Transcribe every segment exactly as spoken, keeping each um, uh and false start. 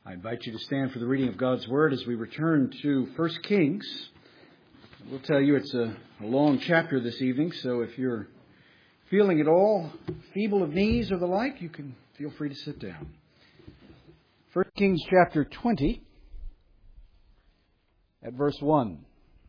I invite you to stand for the reading of God's Word as we return to First Kings. We'll tell you it's a, a long chapter this evening, so if you're feeling at all feeble of knees or the like, you can feel free to sit down. First Kings chapter twenty, at verse one.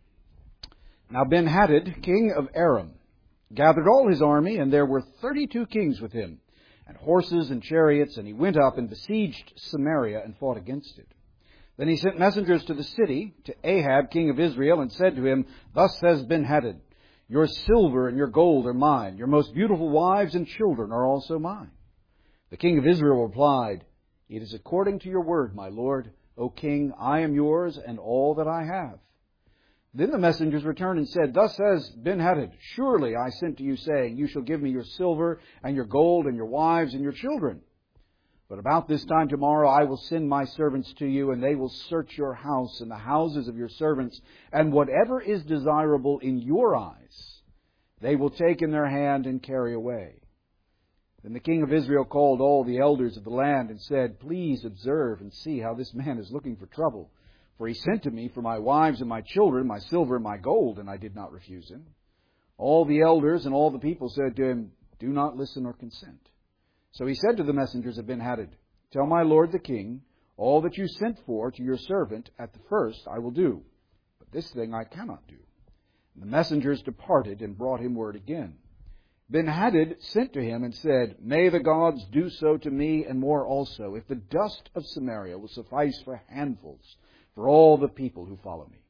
Now Ben-Hadad, king of Aram, gathered all his army, and there were thirty-two kings with him, and horses and chariots, and he went up and besieged Samaria and fought against it. Then he sent messengers to the city, to Ahab, king of Israel, and said to him, Thus says Ben-Hadad, Your silver and your gold are mine, your most beautiful wives and children are also mine. The king of Israel replied, It is according to your word, my lord. O king, I am yours and all that I have. Then the messengers returned and said, Thus says Ben-Hadad, Surely I sent to you, saying, You shall give me your silver and your gold and your wives and your children. But about this time tomorrow I will send my servants to you, and they will search your house and the houses of your servants, and whatever is desirable in your eyes they will take in their hand and carry away. Then the king of Israel called all the elders of the land and said, Please observe and see how this man is looking for trouble. For he sent to me for my wives and my children, my silver and my gold, and I did not refuse him. All the elders and all the people said to him, Do not listen or consent. So he said to the messengers of Ben-Hadad, Tell my lord the king, all that you sent for to your servant at the first I will do, but this thing I cannot do. And the messengers departed and brought him word again. Ben-Hadad sent to him and said, May the gods do so to me and more also, if the dust of Samaria will suffice for handfuls for all the people who follow me.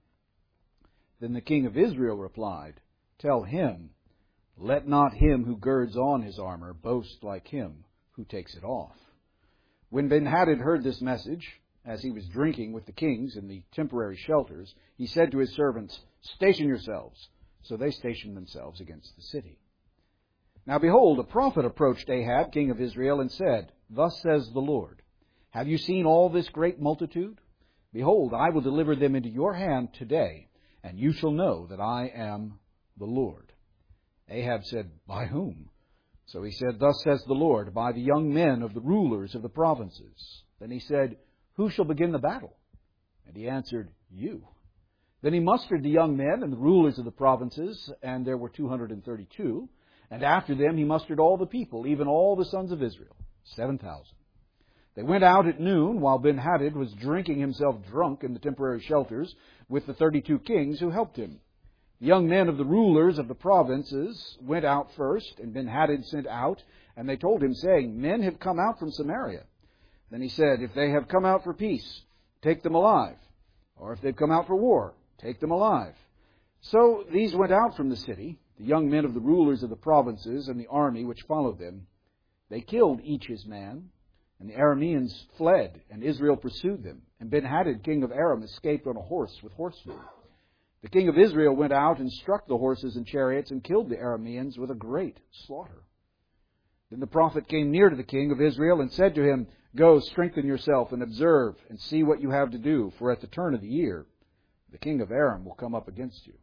Then the king of Israel replied, Tell him, let not him who girds on his armor boast like him who takes it off. When Ben-Hadad heard this message, as he was drinking with the kings in the temporary shelters, he said to his servants, Station yourselves. So they stationed themselves against the city. Now behold, a prophet approached Ahab, king of Israel, and said, Thus says the Lord, Have you seen all this great multitude? Behold, I will deliver them into your hand today, and you shall know that I am the Lord. Ahab said, By whom? So he said, Thus says the Lord, By the young men of the rulers of the provinces. Then he said, Who shall begin the battle? And he answered, You. Then he mustered the young men and the rulers of the provinces, and there were two hundred thirty-two. And after them he mustered all the people, even all the sons of Israel, seven thousand. They went out at noon while Ben-Hadad was drinking himself drunk in the temporary shelters with the thirty-two kings who helped him. The young men of the rulers of the provinces went out first, and Ben-Hadad sent out, and they told him, saying, Men have come out from Samaria. Then he said, If they have come out for peace, take them alive. Or if they've come out for war, take them alive. So these went out from the city, the young men of the rulers of the provinces and the army which followed them. They killed each his man, and the Arameans fled, and Israel pursued them. And Ben-Hadad, king of Aram, escaped on a horse with horsemen. The king of Israel went out and struck the horses and chariots and killed the Arameans with a great slaughter. Then the prophet came near to the king of Israel and said to him, Go, strengthen yourself and observe and see what you have to do, for at the turn of the year the king of Aram will come up against you.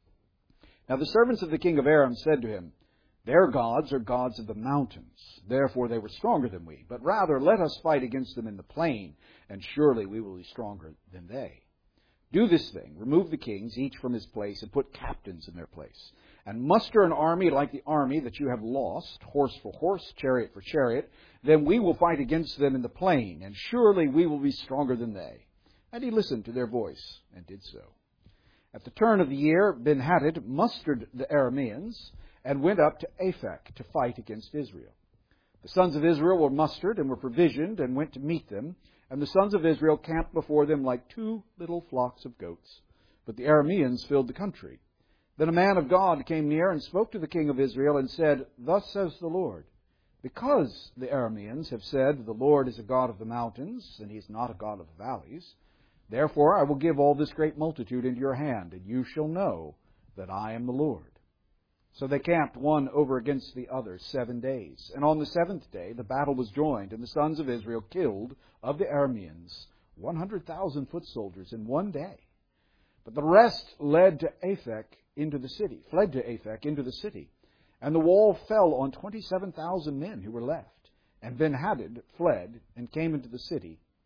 Now the servants of the king of Aram said to him, Their gods are gods of the mountains, therefore they were stronger than we. But rather let us fight against them in the plain, and surely we will be stronger than they. Do this thing, remove the kings, each from his place, and put captains in their place. And muster an army like the army that you have lost, horse for horse, chariot for chariot. Then we will fight against them in the plain, and surely we will be stronger than they. And he listened to their voice, and did so. At the turn of the year, Ben-Hadad mustered the Arameans, and went up to Aphek to fight against Israel. The sons of Israel were mustered and were provisioned and went to meet them, and the sons of Israel camped before them like two little flocks of goats. But the Arameans filled the country. Then a man of God came near and spoke to the king of Israel and said, Thus says the Lord, Because the Arameans have said, The Lord is a God of the mountains, and he is not a God of the valleys, therefore I will give all this great multitude into your hand, and you shall know that I am the Lord. So they camped one over against the other seven days. And on the seventh day the battle was joined, and the sons of Israel killed of the Arameans one hundred thousand foot soldiers in one day. But the rest led to Aphek into the city, fled to Aphek into the city. And the wall fell on twenty-seven thousand men who were left. And Ben-Hadad fled and came into the city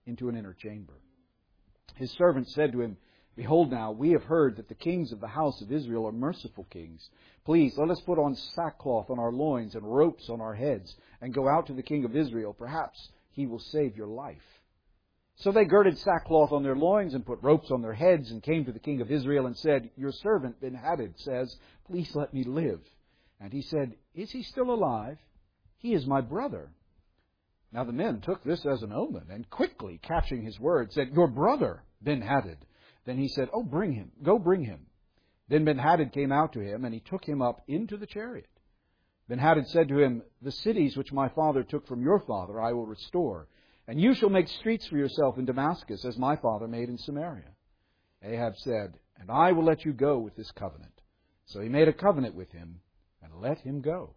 into an inner chamber. His servants said to him, Behold now, we have heard that the kings of the house of Israel are merciful kings. Please, let us put on sackcloth on our loins and ropes on our heads, and go out to the king of Israel. Perhaps he will save your life. So they girded sackcloth on their loins and put ropes on their heads, and came to the king of Israel and said, Your servant Ben-Hadad says, Please let me live. And he said, Is he still alive? He is my brother. Now the men took this as an omen, and quickly catching his word, said, Your brother Ben-Hadad. Then he said, Oh, bring him, go bring him. Then Ben-Hadad came out to him, and he took him up into the chariot. Ben-Hadad said to him, The cities which my father took from your father I will restore, and you shall make streets for yourself in Damascus, as my father made in Samaria. Ahab said, And I will let you go with this covenant. So he made a covenant with him, and let him go.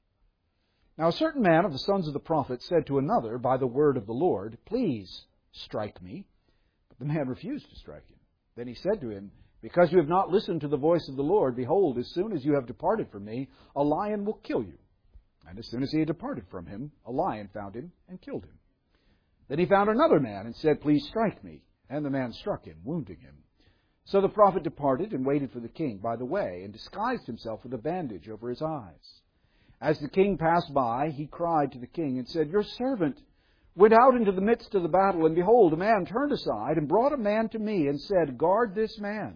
Now a certain man of the sons of the prophets said to another by the word of the Lord, Please strike me. But the man refused to strike him. Then he said to him, Because you have not listened to the voice of the Lord, behold, as soon as you have departed from me, a lion will kill you. And as soon as he had departed from him, a lion found him and killed him. Then he found another man and said, Please strike me. And the man struck him, wounding him. So the prophet departed and waited for the king by the way, and disguised himself with a bandage over his eyes. As the king passed by, he cried to the king and said, Your servant went out into the midst of the battle, and behold, a man turned aside and brought a man to me and said, Guard this man.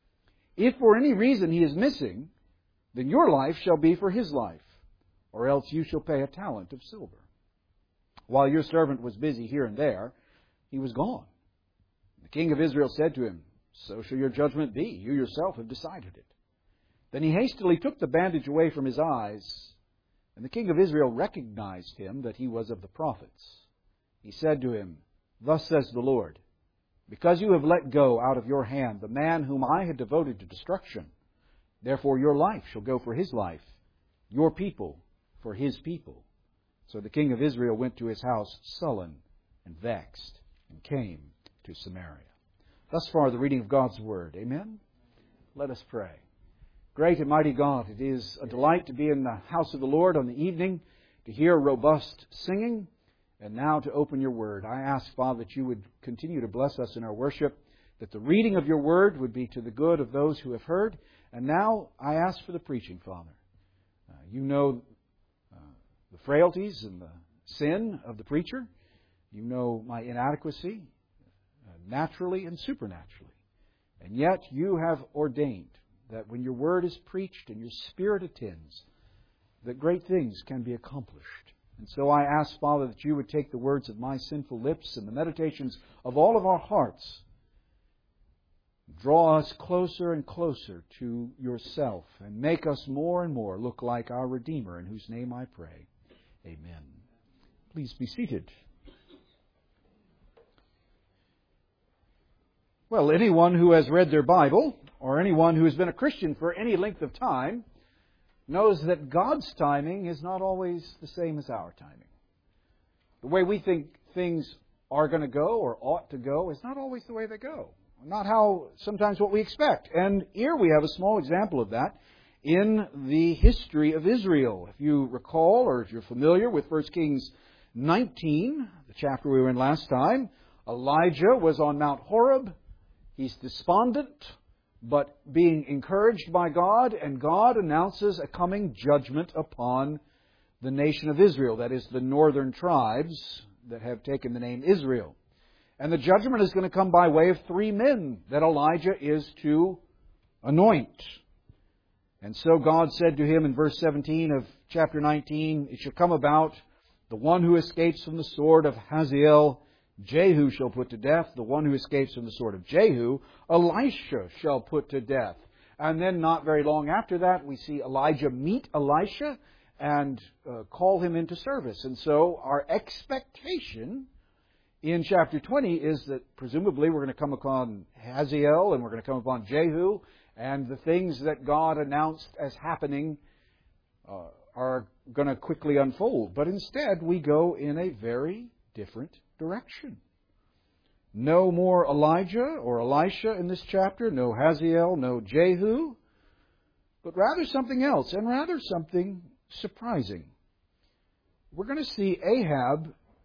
If for any reason he is missing, then your life shall be for his life, or else you shall pay a talent of silver. While your servant was busy here and there, he was gone. The king of Israel said to him, So shall your judgment be. You yourself have decided it. Then he hastily took the bandage away from his eyes, and the king of Israel recognized him that he was of the prophets. He said to him, Thus says the Lord, Because you have let go out of your hand the man whom I had devoted to destruction, therefore your life shall go for his life, your people for his people. So the king of Israel went to his house sullen and vexed, and came to Samaria. Thus far the reading of God's Word. Amen? Let us pray. Great and mighty God, it is a delight to be in the house of the Lord on the evening, to hear robust singing, and now to open your Word. I ask, Father, that you would continue to bless us in our worship, that the reading of your Word would be to the good of those who have heard. And now I ask for the preaching, Father. Uh, you know uh, the frailties and the sin of the preacher. You know my inadequacy, uh, naturally and supernaturally. And yet you have ordained that when your Word is preached and your Spirit attends, that great things can be accomplished. And so I ask, Father, that you would take the words of my sinful lips and the meditations of all of our hearts, draw us closer and closer to yourself, and make us more and more look like our Redeemer, in whose name I pray. Amen. Please be seated. Well, anyone who has read their Bible, or anyone who has been a Christian for any length of time, knows that God's timing is not always the same as our timing. The way we think things are going to go or ought to go is not always the way they go. Not how sometimes what we expect. And here we have a small example of that in the history of Israel. If you recall, or if you're familiar with First Kings nineteen, the chapter we were in last time, Elijah was on Mount Horeb. He's despondent, but being encouraged by God, and God announces a coming judgment upon the nation of Israel, that is, the northern tribes that have taken the name Israel. And the judgment is going to come by way of three men that Elijah is to anoint. And so God said to him in verse seventeen of chapter nineteen, It shall come about, the one who escapes from the sword of Hazael, Jehu shall put to death. The one who escapes from the sword of Jehu, Elisha shall put to death. And then not very long after that, we see Elijah meet Elisha and uh, call him into service. And so our expectation in chapter twenty is that presumably we're going to come upon Hazael and we're going to come upon Jehu, and the things that God announced as happening uh, are going to quickly unfold. But instead we go in a very different direction. No more Elijah or Elisha in this chapter, no Hazael, no Jehu, but rather something else, and rather something surprising. We're going to see Ahab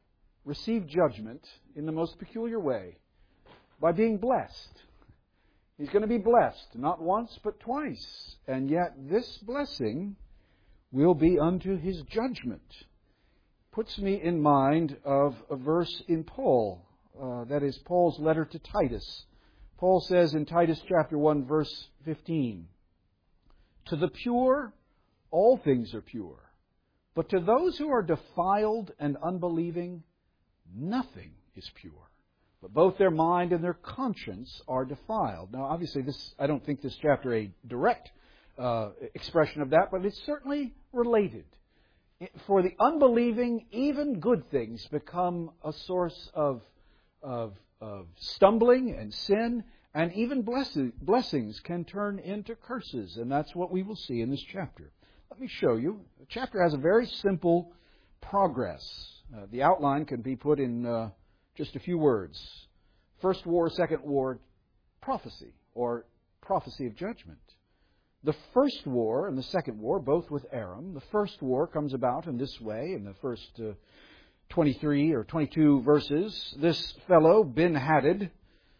receive judgment in the most peculiar way, by being blessed. He's going to be blessed, not once, but twice. And yet this blessing will be unto his judgment. Puts me in mind of a verse in Paul. Uh, that is Paul's letter to Titus. Paul says in Titus chapter one, verse fifteen, "To the pure, all things are pure. But to those who are defiled and unbelieving, nothing is pure. But both their mind and their conscience are defiled." Now, obviously, this I don't think this chapter a direct uh, expression of that, but it's certainly related. For the unbelieving, even good things become a source of, of, of stumbling and sin, and even blessing, blessings can turn into curses. And that's what we will see in this chapter. Let me show you. The chapter has a very simple progress. Uh, the outline can be put in uh, just a few words. First war, second war, prophecy, or prophecy of judgment. The first war and the second war, both with Aram. The first war comes about in this way, in the first uh, twenty-three or twenty-two verses. This fellow, Ben-Hadad,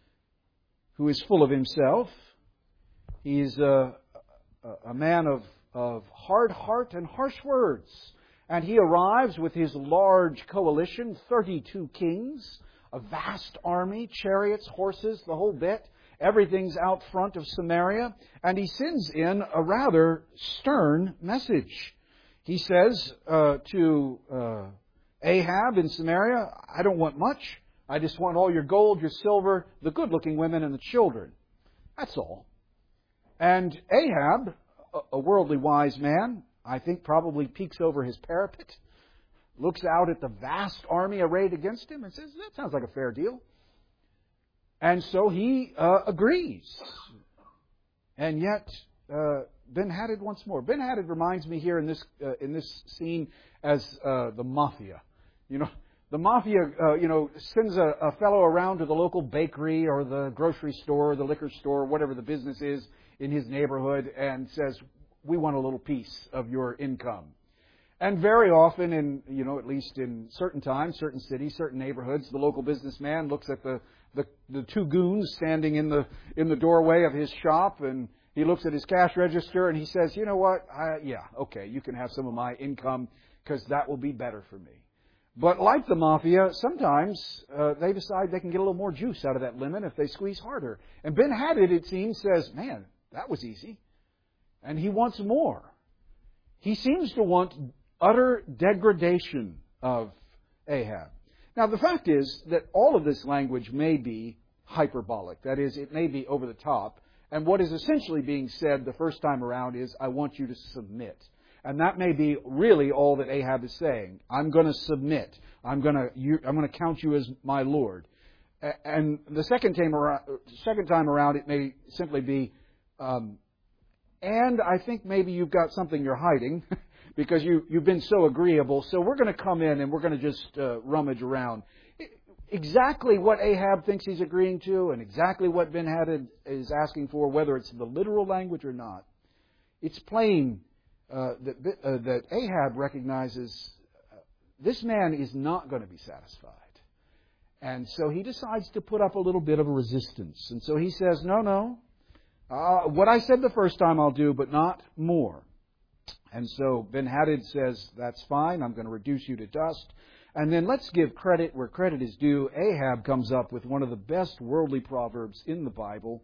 who is full of himself, he's uh, a man of, of hard heart and harsh words. And he arrives with his large coalition, thirty-two kings, a vast army, chariots, horses, the whole bit. Everything's out front of Samaria. And he sends in a rather stern message. He says uh, to uh, Ahab in Samaria, "I don't want much. I just want all your gold, your silver, the good-looking women, and the children." That's all. And Ahab, a worldly wise man, I think probably peeks over his parapet, looks out at the vast army arrayed against him and says, "That sounds like a fair deal." And so he uh, agrees. And yet, uh, Ben-Hadad once more. Ben-Hadad reminds me here in this uh, in this scene as uh, the mafia. You know, the mafia, uh, you know, sends a, a fellow around to the local bakery or the grocery store or the liquor store, whatever the business is in his neighborhood, and says, "We want a little piece of your income." And very often, in you know, at least in certain times, certain cities, certain neighborhoods, the local businessman looks at the, the, the two goons standing in the in the doorway of his shop, and he looks at his cash register and he says, "You know what? I, yeah, okay, you can have some of my income because that will be better for me." But like the mafia, sometimes uh, they decide they can get a little more juice out of that lemon if they squeeze harder. And Ben-Hadad, it seems, says, "Man, that was easy," and he wants more. He seems to want utter degradation of Ahab. Now, the fact is that all of this language may be hyperbolic. That is, it may be over the top. And what is essentially being said the first time around is, "I want you to submit." And that may be really all that Ahab is saying. I'm going to submit. I'm going to you, I'm going to count you as my Lord. And the second time around, second time around it may simply be, um, and I think maybe you've got something you're hiding because you, you've been so agreeable. So we're going to come in and we're going to just uh, rummage around. Exactly what Ahab thinks he's agreeing to and exactly what Ben-Hadad is asking for, whether it's the literal language or not, it's plain uh, that, uh, that Ahab recognizes uh, this man is not going to be satisfied. And so he decides to put up a little bit of a resistance. And so he says, no, no, uh, what I said the first time I'll do, but not more. And so Ben-Hadad says, that's fine, I'm going to reduce you to dust. And then let's give credit where credit is due. Ahab comes up with one of the best worldly proverbs in the Bible.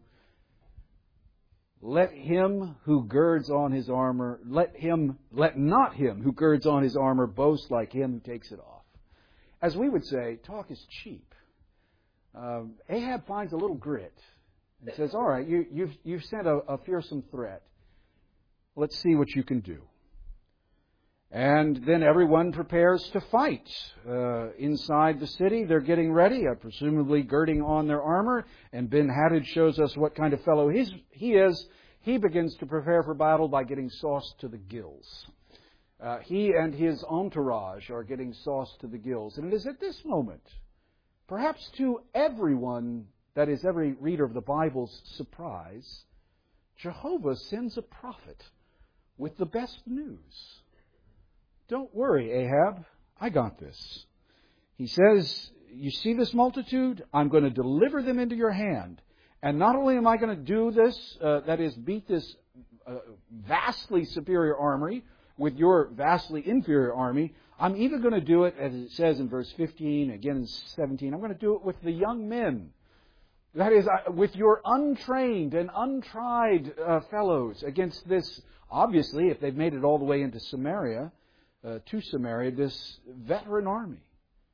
Let him who girds on his armor, let him, let not him who girds on his armor boast like him who takes it off. As we would say, talk is cheap. Um, Ahab finds a little grit and says, all right, you, you've, you've sent a, a fearsome threat. Let's see what you can do. And then everyone prepares to fight. Uh, inside the city, they're getting ready, uh, presumably girding on their armor. And Ben-Hadad shows us what kind of fellow he's, he is. He begins to prepare for battle by getting sauced to the gills. Uh, he and his entourage are getting sauced to the gills. And it is at this moment, perhaps to everyone, that is every reader of the Bible's surprise, Jehovah sends a prophet with the best news. Don't worry, Ahab. I got this. he says, you see this multitude? I'm going to deliver them into your hand. And not only am I going to do this, uh, that is, beat this uh, vastly superior army with your vastly inferior army, I'm even going to do it, as it says in verse fifteen, again in seventeen, I'm going to do it with the young men. That is, with your untrained and untried uh, fellows against this, obviously, if they've made it all the way into Samaria, uh, to Samaria, this veteran army.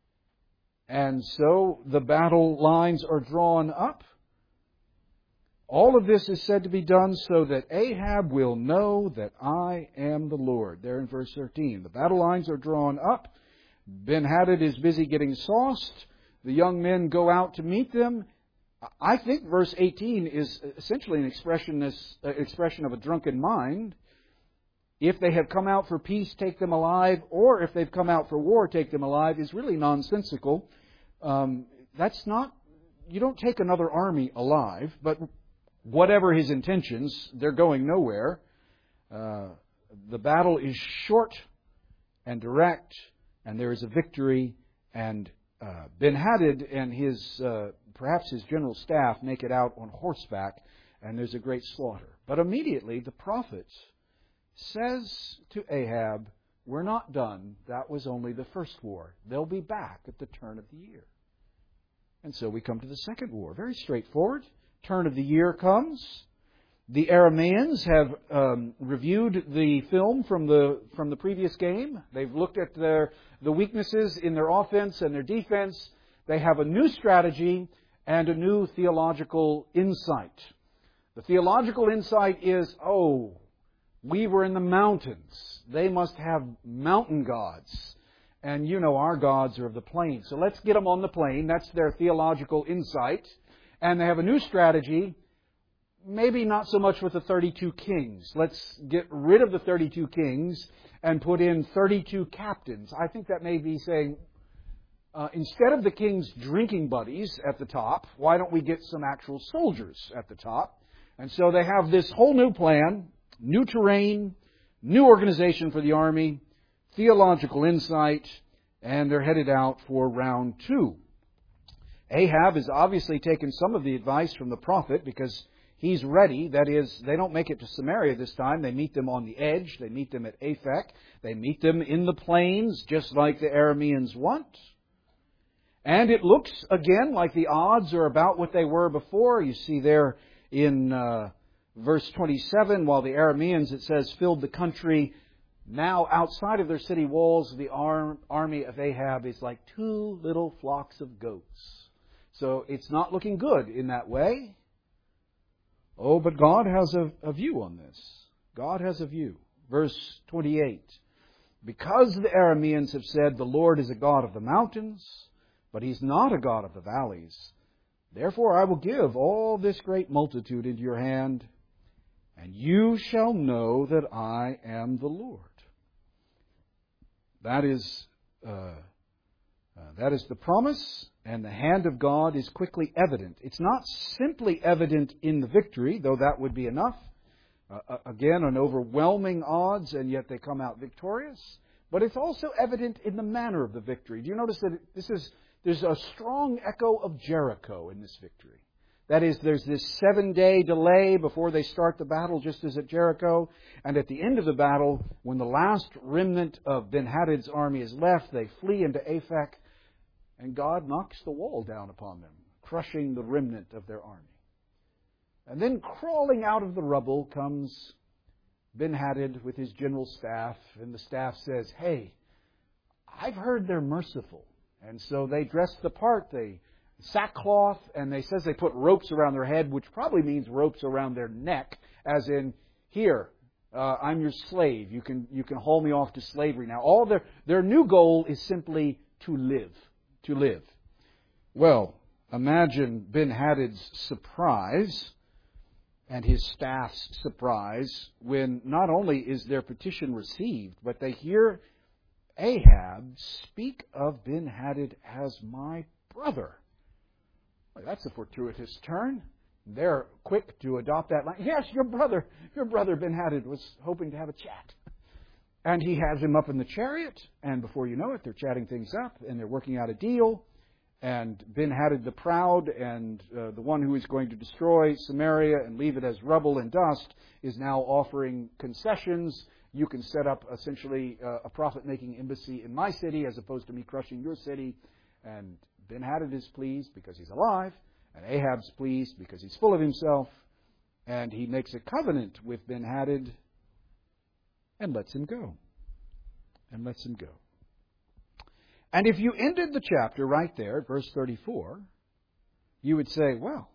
And so the battle lines are drawn up. All of this is said to be done so that Ahab will know that I am the Lord. There in verse thirteen. The battle lines are drawn up. Ben-Hadad is busy getting sauced. The young men go out to meet them. I think verse eighteen is essentially an expression, this, uh, expression of a drunken mind. If they have come out for peace, take them alive, or if they've come out for war, take them alive, is really nonsensical. Um, that's not, you don't take another army alive, but whatever his intentions, they're going nowhere. Uh, the battle is short and direct, and there is a victory, and uh, Ben-Hadad and his, uh, perhaps his general staff, make it out on horseback, and there's a great slaughter. But immediately the prophet says to Ahab, we're not done. That was only the first war. They'll be back at the turn of the year. And so we come to the second war. Very straightforward. Turn of the year comes. The Arameans have um, reviewed the film from the from the previous game. They've looked at their the weaknesses in their offense and their defense. They have a new strategy and a new theological insight. The theological insight is, oh, we were in the mountains. They must have mountain gods. And you know our gods are of the plain. So let's get them on the plain. That's their theological insight. And they have a new strategy, maybe not so much with the thirty-two kings. Let's get rid of the thirty-two kings and put in thirty-two captains. I think that may be saying, uh, instead of the king's drinking buddies at the top, why don't we get some actual soldiers at the top? And so they have this whole new plan, new terrain, new organization for the army, theological insight, and they're headed out for round two. Ahab has obviously taken some of the advice from the prophet because he's ready. That is, they don't make it to Samaria this time. They meet them on the edge. They meet them at Aphek. They meet them in the plains, just like the Arameans want. And it looks, again, like the odds are about what they were before. You see there in uh, verse twenty-seven, while the Arameans, it says, filled the country, now outside of their city walls, the arm, army of Ahab is like two little flocks of goats. So it's not looking good in that way. Oh, but God has a, a view on this. God has a view. Verse twenty-eight. Because the Arameans have said, the Lord is a God of the mountains, but He's not a God of the valleys. Therefore I will give all this great multitude into your hand, and you shall know that I am the Lord. That is, uh, uh, that is the promise. And the hand of God is quickly evident. It's not simply evident in the victory, though that would be enough. Uh, again, an overwhelming odds, and yet they come out victorious. But it's also evident in the manner of the victory. Do you notice that this is there's a strong echo of Jericho in this victory? That is, there's this seven-day delay before they start the battle, just as at Jericho. And at the end of the battle, when the last remnant of Ben-Hadad's army is left, they flee into Aphek. And God knocks the wall down upon them, crushing the remnant of their army. And then crawling out of the rubble comes Ben-Hadad with his general staff. And the staff says, hey, I've heard they're merciful. And so they dress the part. They sackcloth, and they says they put ropes around their head, which probably means ropes around their neck, as in, here, uh, I'm your slave. You can you can haul me off to slavery now. All their their new goal is simply to live. To live. Well, imagine Ben-Hadad's surprise and his staff's surprise when not only is their petition received, but they hear Ahab speak of Ben-Hadad as my brother. Well, that's a fortuitous turn. They're quick to adopt that line. Yes, your brother, your brother Ben-Hadad was hoping to have a chat. And he has him up in the chariot, and before you know it, they're chatting things up, and they're working out a deal. And Ben-Hadad the proud, and uh, the one who is going to destroy Samaria and leave it as rubble and dust, is now offering concessions. You can set up essentially uh, a profit-making embassy in my city as opposed to me crushing your city. And Ben-Hadad is pleased because he's alive, and Ahab's pleased because he's full of himself. And he makes a covenant with Ben-Hadad and lets him go. And lets him go. And if you ended the chapter right there at verse thirty-four, you would say, well,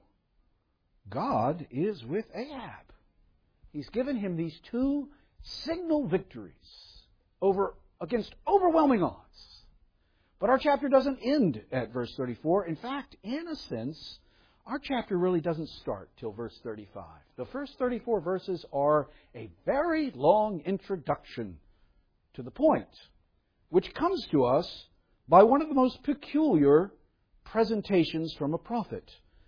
God is with Ahab. He's given him these two signal victories over against overwhelming odds. But our chapter doesn't end at verse thirty-four. In fact, in a sense, our chapter really doesn't start till verse thirty-five. The first thirty-four verses are a very long introduction to the point, which comes to us by one of the most peculiar presentations from a prophet.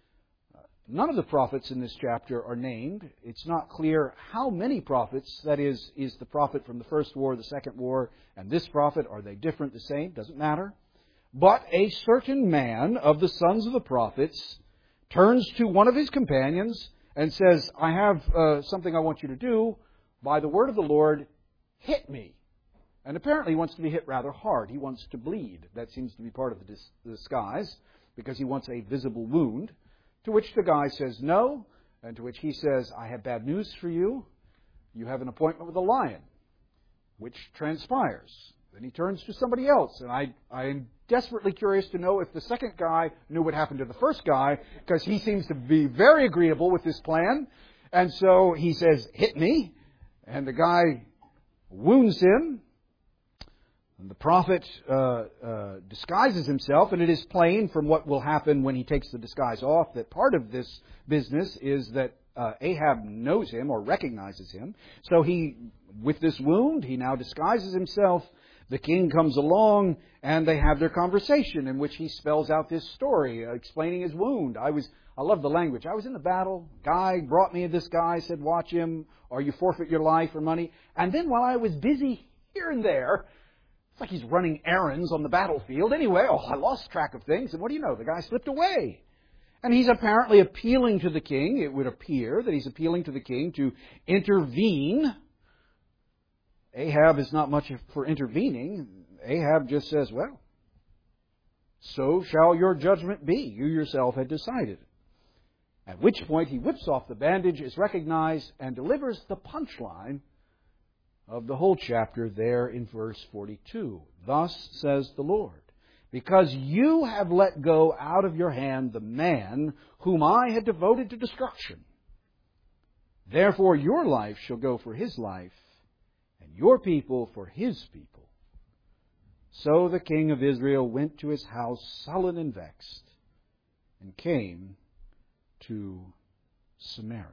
None of the prophets in this chapter are named. It's not clear how many prophets, that is, is the prophet from the first war, the second war, and this prophet, are they different, the same? Doesn't matter. But a certain man of the sons of the prophets turns to one of his companions and says, I have uh, something I want you to do. By the word of the Lord, hit me. And apparently he wants to be hit rather hard. He wants to bleed. That seems to be part of the dis- disguise, because he wants a visible wound. To which the guy says no, and to which he says, I have bad news for you. You have an appointment with a lion, which transpires. Then he turns to somebody else, and I, I am desperately curious to know if the second guy knew what happened to the first guy, because he seems to be very agreeable with this plan. And so he says, hit me, and the guy wounds him. And the prophet uh, uh, disguises himself, and it is plain from what will happen when he takes the disguise off that part of this business is that uh, Ahab knows him or recognizes him. So he, with this wound, he now disguises himself. The king comes along, and they have their conversation in which he spells out this story, uh, explaining his wound. I was, I love the language. I was in the battle. Guy brought me this guy, said, watch him, or you forfeit your life or money. And then while I was busy here and there, it's like he's running errands on the battlefield. Anyway, oh, I lost track of things. And what do you know? The guy slipped away. And he's apparently appealing to the king. It would appear that he's appealing to the king to intervene. Ahab is not much for intervening. Ahab just says, well, so shall your judgment be. You yourself had decided. At which point he whips off the bandage, is recognized, and delivers the punchline of the whole chapter there in verse forty-two. Thus says the Lord, because you have let go out of your hand the man whom I had devoted to destruction. Therefore your life shall go for his life, and your people for his people. So the king of Israel went to his house sullen and vexed, and came to Samaria.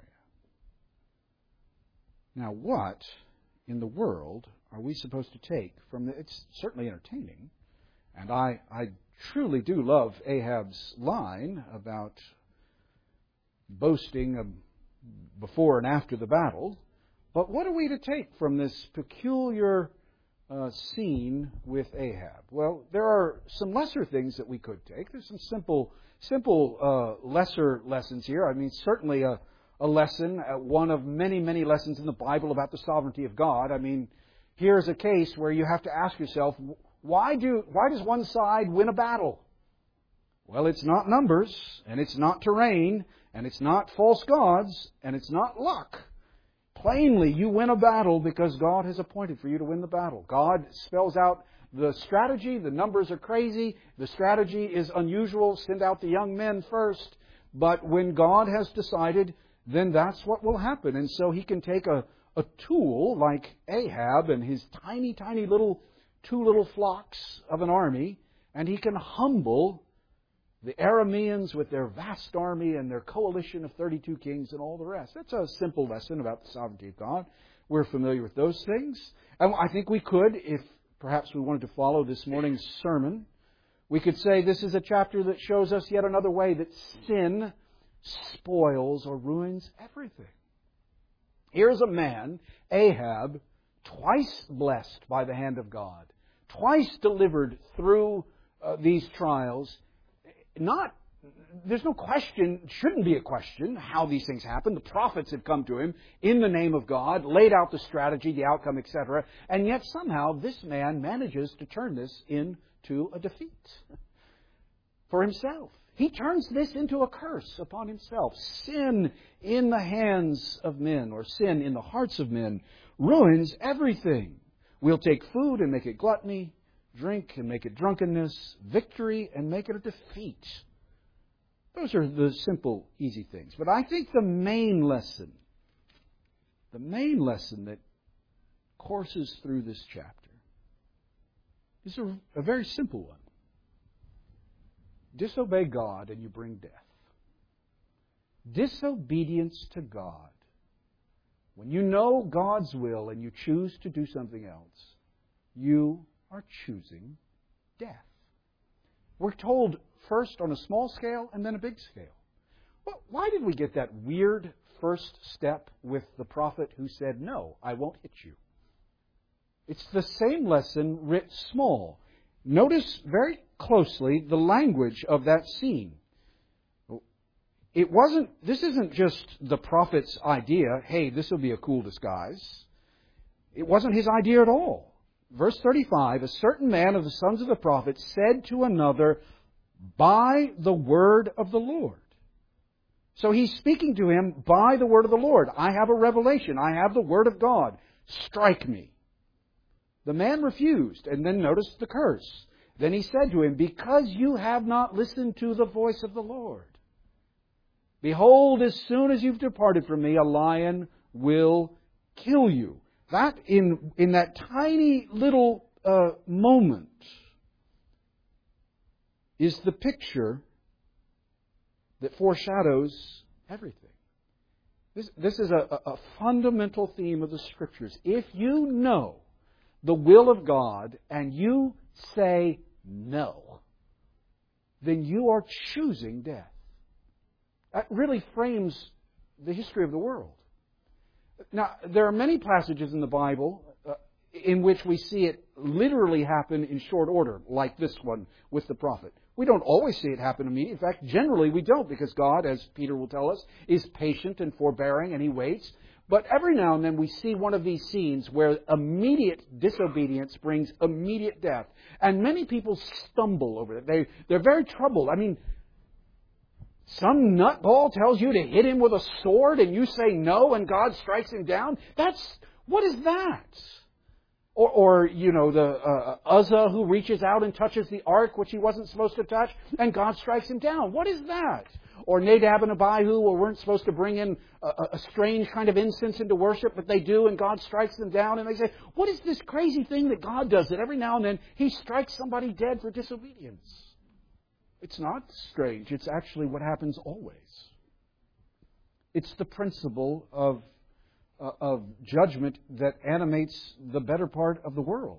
Now what in the world are we supposed to take from the... It's certainly entertaining, and I, I truly do love Ahab's line about boasting of before and after the battle. But what are we to take from this peculiar uh, scene with Ahab? Well, there are some lesser things that we could take. There's some simple, simple uh, lesser lessons here. I mean, certainly a A lesson, uh, one of many, many lessons in the Bible about the sovereignty of God. I mean, here's a case where you have to ask yourself, why do why does one side win a battle? Well, it's not numbers, and it's not terrain, and it's not false gods, and it's not luck. Plainly, you win a battle because God has appointed for you to win the battle. God spells out the strategy. The numbers are crazy. The strategy is unusual. Send out the young men first. But when God has decided, then that's what will happen. And so he can take a, a tool like Ahab and his tiny, tiny little, two little flocks of an army, and he can humble the Arameans with their vast army and their coalition of thirty-two kings and all the rest. That's a simple lesson about the sovereignty of God. We're familiar with those things. And I think we could, if perhaps we wanted to follow this morning's sermon, we could say this is a chapter that shows us yet another way that sin spoils or ruins everything. Here's a man, Ahab, twice blessed by the hand of God, twice delivered through uh, these trials. Not, there's no question, shouldn't be a question, how these things happen. The prophets had come to him in the name of God, laid out the strategy, the outcome, et cetera. And yet somehow this man manages to turn this into a defeat for himself. He turns this into a curse upon himself. Sin in the hands of men, or sin in the hearts of men, ruins everything. We'll take food and make it gluttony, drink and make it drunkenness, victory and make it a defeat. Those are the simple, easy things. But I think the main lesson, the main lesson that courses through this chapter is a, a very simple one. Disobey God and you bring death. Disobedience to God. When you know God's will and you choose to do something else, you are choosing death. We're told first on a small scale and then a big scale. Well, why did we get that weird first step with the prophet who said, "No, I won't hit you"? It's the same lesson writ small. Notice very closely the language of that scene. It wasn't, this isn't just the prophet's idea, hey, this will be a cool disguise. It wasn't his idea at all. Verse thirty-five, a certain man of the sons of the prophets said to another, by the word of the Lord. So he's speaking to him by the word of the Lord. I have a revelation. I have the word of God. Strike me. The man refused, and then notice the curse. Then he said to him, because you have not listened to the voice of the Lord. Behold, as soon as you've departed from me, a lion will kill you. That, in, in that tiny little uh, moment, is the picture that foreshadows everything. This, this is a, a fundamental theme of the Scriptures. If you know the will of God and you say no, then you are choosing death. That really frames the history of the world. Now, there are many passages in the Bible uh, in which we see it literally happen in short order, like this one with the prophet. We don't always see it happen immediately. In fact, generally we don't, because God, as Peter will tell us, is patient and forbearing and He waits. But every now and then we see one of these scenes where immediate disobedience brings immediate death. And many people stumble over it. They, they're very troubled. I mean, some nutball tells you to hit him with a sword and you say no and God strikes him down. That's, what is that? Or, or you know, the uh, Uzzah who reaches out and touches the ark, which he wasn't supposed to touch, and God strikes him down. What is that? Or Nadab and Abihu, who weren't supposed to bring in a, a strange kind of incense into worship, but they do, and God strikes them down. And they say, what is this crazy thing that God does that every now and then He strikes somebody dead for disobedience? It's not strange. It's actually what happens always. It's the principle of, uh, of judgment that animates the better part of the world.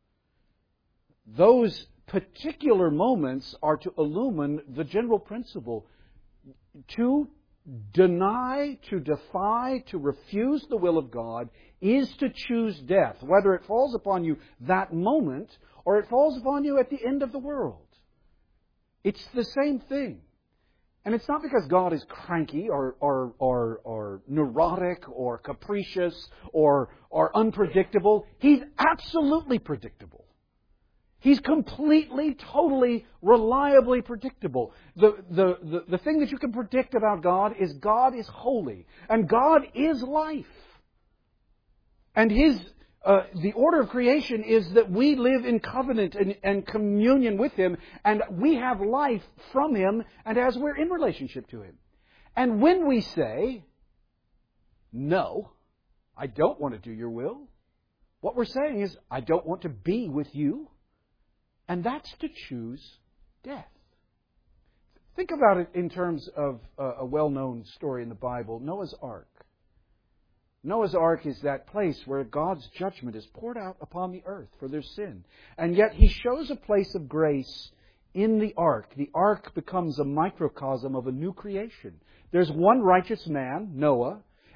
Those particular moments are to illumine the general principle. To deny, to defy, to refuse the will of God is to choose death, whether it falls upon you that moment or it falls upon you at the end of the world. It's the same thing. And it's not because God is cranky or, or, or, or neurotic or capricious or, or unpredictable. He's absolutely predictable. He's completely, totally, reliably predictable. The, the, the, the thing that you can predict about God is God is holy. And God is life. And His uh, the order of creation is that we live in covenant and, and communion with Him. And we have life from Him and as we're in relationship to Him. And when we say, no, I don't want to do your will, what we're saying is, I don't want to be with you. And that's to choose death. Think about it in terms of a well-known story in the Bible, Noah's Ark. Noah's Ark is that place where God's judgment is poured out upon the earth for their sin. And yet He shows a place of grace in the ark. The ark becomes a microcosm of a new creation. There's one righteous man, Noah,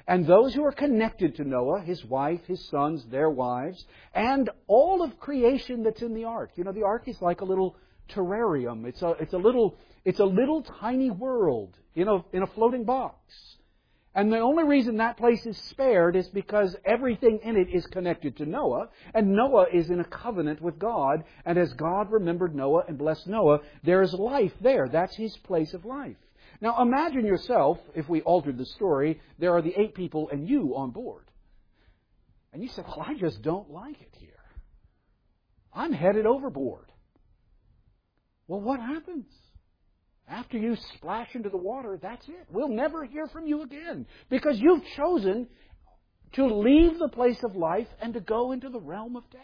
and those who are connected to Noah, his wife, his sons, their wives, and all of creation that's in the ark. You know, the ark is like a little terrarium. It's a, it's a little, it's a little tiny world in a, in a floating box. And the only reason that place is spared is because everything in it is connected to Noah, and Noah is in a covenant with God, and as God remembered Noah and blessed Noah, there is life there. That's his place of life. Now imagine yourself, if we altered the story, there are the eight people and you on board. And you said, well, I just don't like it here. I'm headed overboard. Well, what happens? After you splash into the water, that's it. We'll never hear from you again. Because you've chosen to leave the place of life and to go into the realm of death.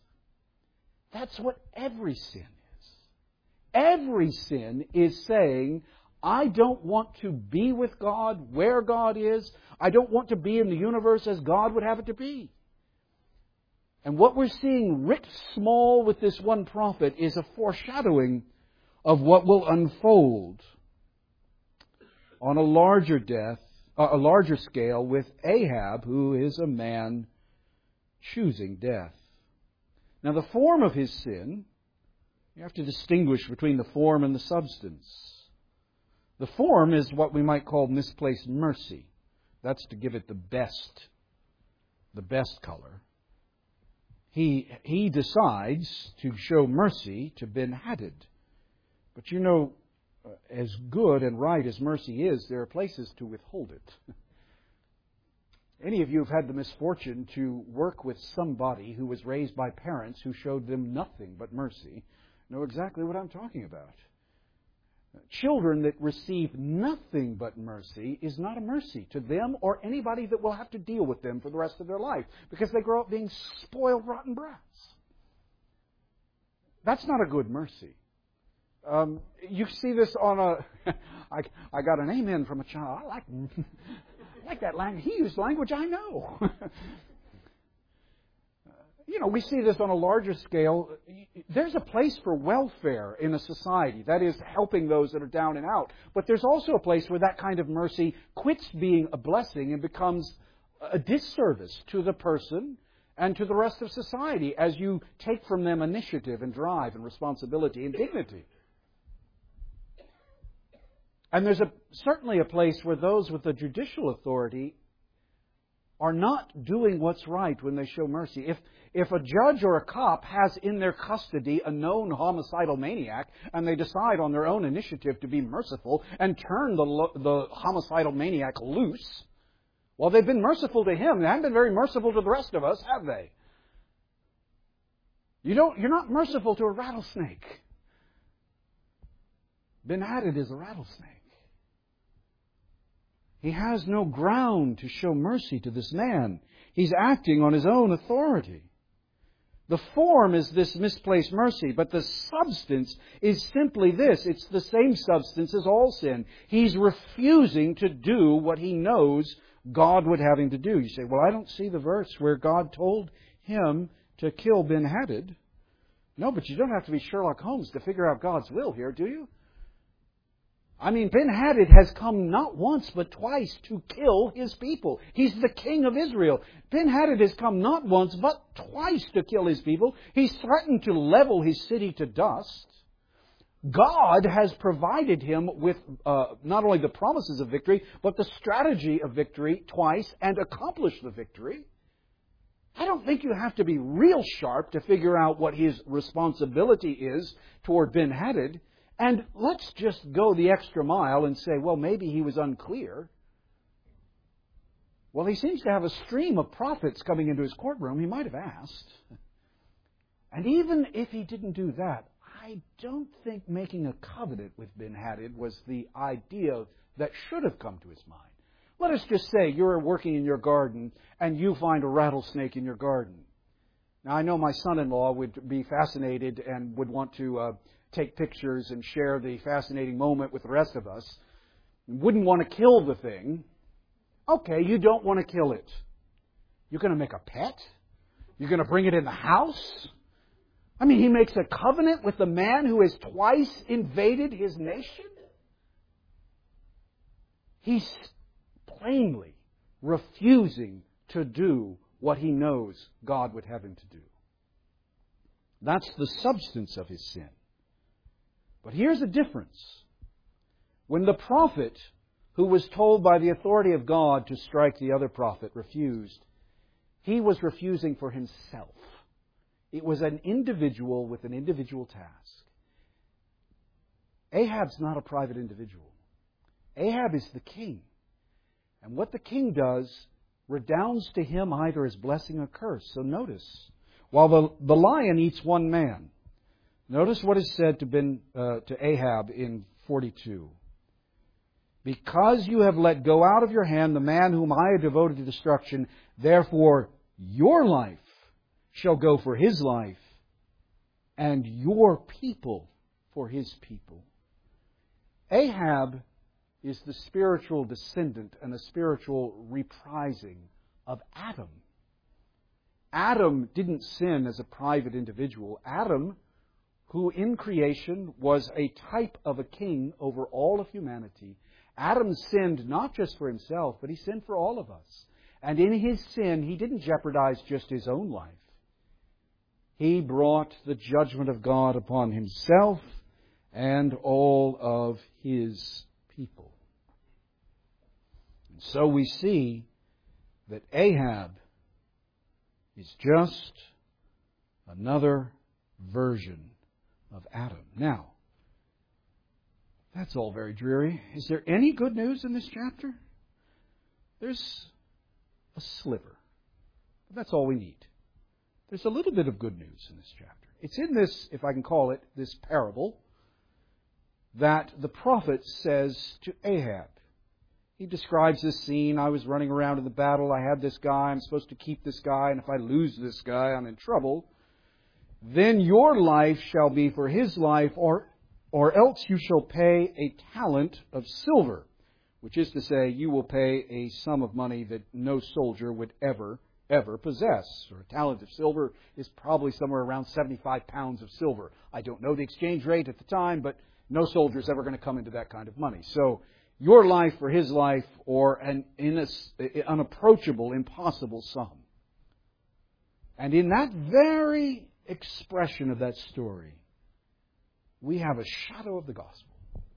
That's what every sin is. Every sin is saying, I don't want to be with God where God is. I don't want to be in the universe as God would have it to be. And what we're seeing writ small with this one prophet is a foreshadowing of what will unfold on a larger death, uh, a larger scale with Ahab, who is a man choosing death. Now, the form of his sin, you have to distinguish between the form and the substance. The form is what we might call misplaced mercy. That's to give it the best, the best color. He, he decides to show mercy to Ben-Hadad. But you know, as good and right as mercy is, there are places to withhold it. Any of you have had the misfortune to work with somebody who was raised by parents who showed them nothing but mercy know exactly what I'm talking about. Children that receive nothing but mercy is not a mercy to them or anybody that will have to deal with them for the rest of their life, because they grow up being spoiled, rotten brats. That's not a good mercy. Um, you see this on a... I, I got an amen from a child. I like, I like that language. He used language I know. You know, we see this on a larger scale. There's a place for welfare in a society. That is, helping those that are down and out. But there's also a place where that kind of mercy quits being a blessing and becomes a disservice to the person and to the rest of society as you take from them initiative and drive and responsibility and dignity. And there's a, certainly a place where those with the judicial authority are not doing what's right when they show mercy. If if a judge or a cop has in their custody a known homicidal maniac and they decide on their own initiative to be merciful and turn the, the homicidal maniac loose, well, they've been merciful to him. They haven't been very merciful to the rest of us, have they? You don't, you're not merciful to a rattlesnake. Ben-Hadad is a rattlesnake. He has no ground to show mercy to this man. He's acting on his own authority. The form is this misplaced mercy, but the substance is simply this. It's the same substance as all sin. He's refusing to do what he knows God would have him to do. You say, well, I don't see the verse where God told him to kill Ben-Hadad. No, but you don't have to be Sherlock Holmes to figure out God's will here, do you? I mean, Ben-Hadad has come not once but twice to kill his people. He's the king of Israel. Ben-Hadad has come not once but twice to kill his people. He's threatened to level his city to dust. God has provided him with uh, not only the promises of victory, but the strategy of victory twice and accomplished the victory. I don't think you have to be real sharp to figure out what his responsibility is toward Ben-Hadad. And let's just go the extra mile and say, well, maybe he was unclear. Well, he seems to have a stream of prophets coming into his courtroom. He might have asked. And even if he didn't do that, I don't think making a covenant with Ben-Hadad was the idea that should have come to his mind. Let us just say you're working in your garden and you find a rattlesnake in your garden. Now, I know my son-in-law would be fascinated and would want to uh, take pictures and share the fascinating moment with the rest of us. Wouldn't want to kill the thing. Okay, you don't want to kill it. You're going to make a pet? You're going to bring it in the house? I mean, he makes a covenant with the man who has twice invaded his nation? He's plainly refusing to do what he knows God would have him to do. That's the substance of his sin. But here's a difference. When the prophet, who was told by the authority of God to strike the other prophet, refused, he was refusing for himself. It was an individual with an individual task. Ahab's not a private individual. Ahab is the king. And what the king does redounds to him either as blessing or curse. So notice, while the, the lion eats one man, notice what is said to, ben, uh, to Ahab in forty-two. Because you have let go out of your hand the man whom I have devoted to destruction, therefore your life shall go for his life, and your people for his people. Ahab is the spiritual descendant and the spiritual reprising of Adam. Adam didn't sin as a private individual. Adam, who in creation was a type of a king over all of humanity, Adam sinned not just for himself, but he sinned for all of us. And in his sin, he didn't jeopardize just his own life. He brought the judgment of God upon himself and all of his people. And so we see that Ahab is just another version of Adam. Now, that's all very dreary. Is there any good news in this chapter? There's a sliver. But that's all we need. There's a little bit of good news in this chapter. It's in this, if I can call it, this parable that the prophet says to Ahab. He describes this scene. I was running around in the battle. I had this guy. I'm supposed to keep this guy. And if I lose this guy, I'm in trouble. Then your life shall be for his life, or, or else you shall pay a talent of silver, which is to say, you will pay a sum of money that no soldier would ever, ever possess. Or a talent of silver is probably somewhere around seventy-five pounds of silver. I don't know the exchange rate at the time, but no soldier is ever going to come into that kind of money. So your life for his life, or an unapproachable, impossible sum. And in that very expression of that story, we have a shadow of the gospel.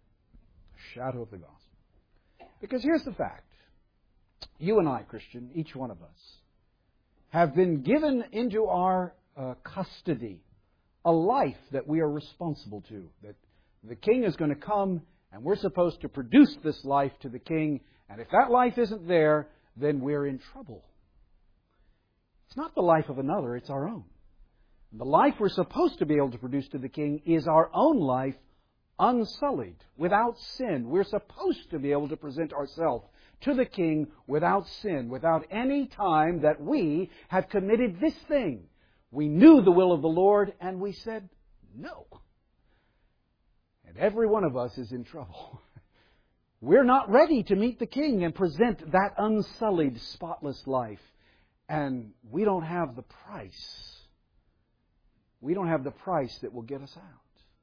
A shadow of the gospel. Because here's the fact. You and I, Christian, each one of us, have been given into our uh, custody a life that we are responsible to. That the king is going to come, and we're supposed to produce this life to the king. And if that life isn't there, then we're in trouble. It's not the life of another, it's our own. And the life we're supposed to be able to produce to the king is our own life, unsullied, without sin. We're supposed to be able to present ourselves to the king without sin, without any time that we have committed this thing. We knew the will of the Lord, and we said no. And every one of us is in trouble. We're not ready to meet the king and present that unsullied, spotless life. And we don't have the price. We don't have the price that will get us out.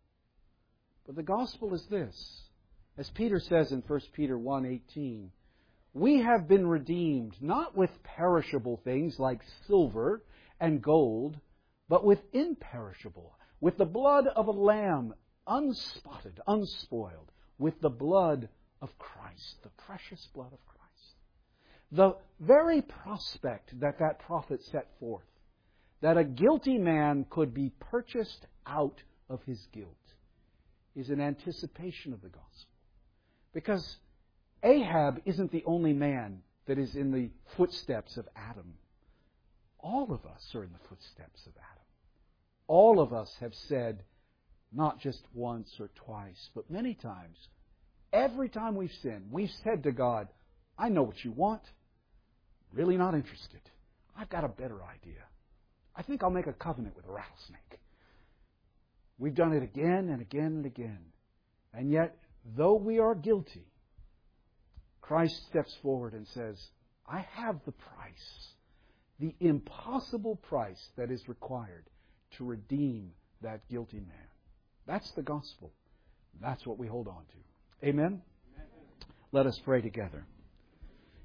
But the gospel is this. As Peter says in First Peter one eighteen, we have been redeemed not with perishable things like silver and gold, but with imperishable, with the blood of a lamb, unspotted, unspoiled, with the blood of Christ, the precious blood of Christ. The very prospect that that prophet set forth, that a guilty man could be purchased out of his guilt, is an anticipation of the gospel. Because Ahab isn't the only man that is in the footsteps of Adam. All of us are in the footsteps of Adam. All of us have said, not just once or twice, but many times, every time we've sinned, we've said to God, I know what you want. Really not interested. I've got a better idea. I think I'll make a covenant with a rattlesnake. We've done it again and again and again. And yet, though we are guilty, Christ steps forward and says, I have the price, the impossible price that is required to redeem that guilty man. That's the gospel. That's what we hold on to. Amen? Amen. Let us pray together.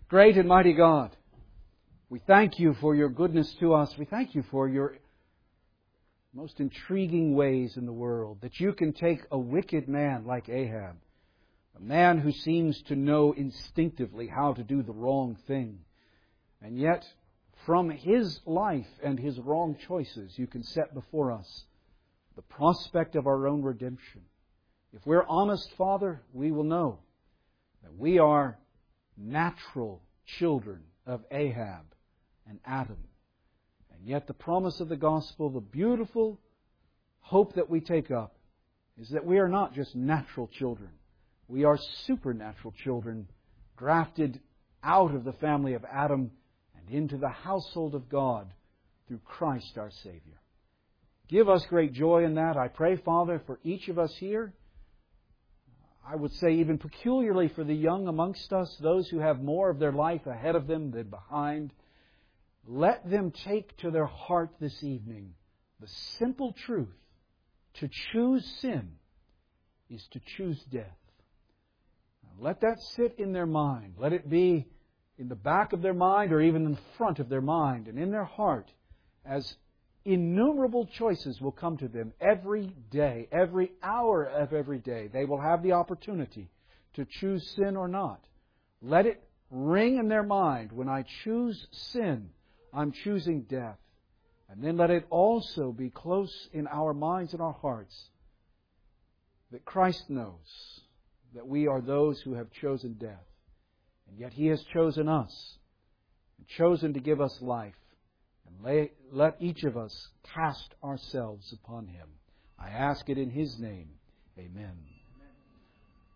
Great and mighty God, we thank You for Your goodness to us. We thank You for Your most intriguing ways in the world, that You can take a wicked man like Ahab, a man who seems to know instinctively how to do the wrong thing, and yet from his life and his wrong choices You can set before us the prospect of our own redemption. If we're honest, Father, we will know that we are natural children of Ahab and Adam. And yet the promise of the gospel, the beautiful hope that we take up, is that we are not just natural children. We are supernatural children, grafted out of the family of Adam and into the household of God through Christ our Savior. Give us great joy in that. I pray, Father, for each of us here. I would say even peculiarly for the young amongst us, those who have more of their life ahead of them than behind. Let them take to their heart this evening the simple truth: to choose sin is to choose death. Let that sit in their mind. Let it be in the back of their mind or even in the front of their mind and in their heart, as innumerable choices will come to them every day, every hour of every day. They will have the opportunity to choose sin or not. Let it ring in their mind: when I choose sin, I'm choosing death. And then let it also be close in our minds and our hearts that Christ knows that we are those who have chosen death. And yet He has chosen us, and chosen to give us life. And lay, let each of us cast ourselves upon Him. I ask it in His name. Amen.